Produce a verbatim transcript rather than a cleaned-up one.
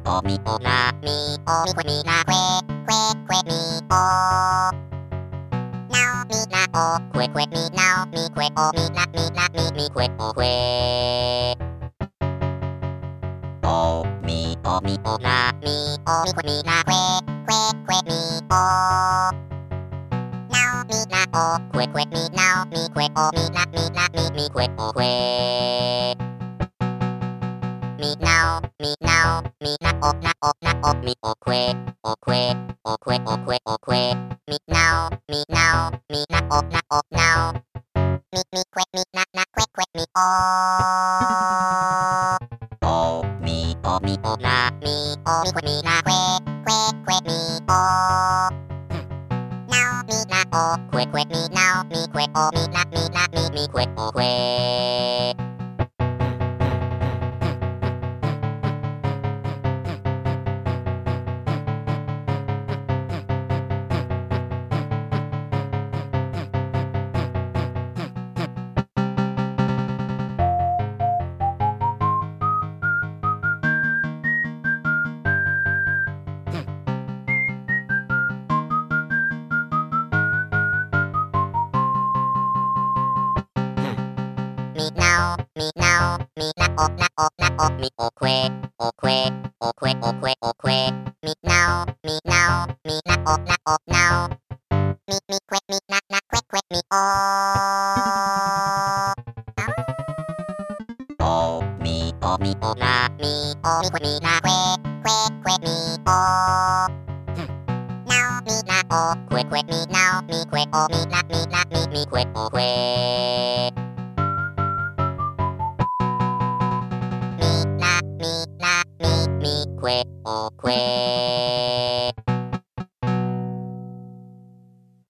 おみおなみおみこみなくえくえくえみおなおみなおくえくえみなおみくえおみなみなみみくえおくえおみおみおなみおみこみなくえくえくえみおなおみなおくえくえみなおみくえおみなみなみみくえおくえみなおみなおみなおなおなおみおくえおくえおくえおくえおくえみなおみなおみなおなおなおみみくえみななくえくえみおおみおみおなみおみくえみなくえくえくえみおなおみなおくえくえみなおみくえおみなみなみみくえおくえみなおみなおみなおなおなおみおくえおくえおくえおくえおくえみなおみなおみなおなおなおみみくえみななくえくえみおおみおみおなみおみくえみなくえくえくえみおなおみなおくえくえみなおみくえおみなみなみみくえおくえみなみなみみくえおくえ